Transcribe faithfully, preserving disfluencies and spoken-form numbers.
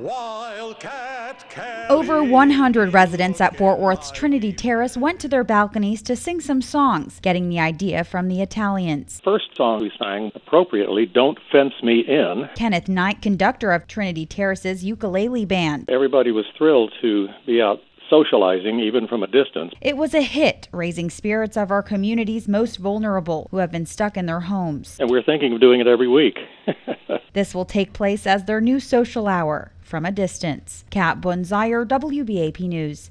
Wildcat Kelly. Over one hundred residents at Fort Worth's Trinity Terrace went to their balconies to sing some songs, getting the idea from the Italians. First song we sang appropriately, Don't Fence Me In. Kenneth Knight, conductor of Trinity Terrace's ukulele band. Everybody was thrilled to be out socializing, even from a distance. It was a hit, raising spirits of our community's most vulnerable, who have been stuck in their homes. And we're thinking of doing it every week. This will take place as their new social hour, from a distance. Kat Bunzire, W B A P News.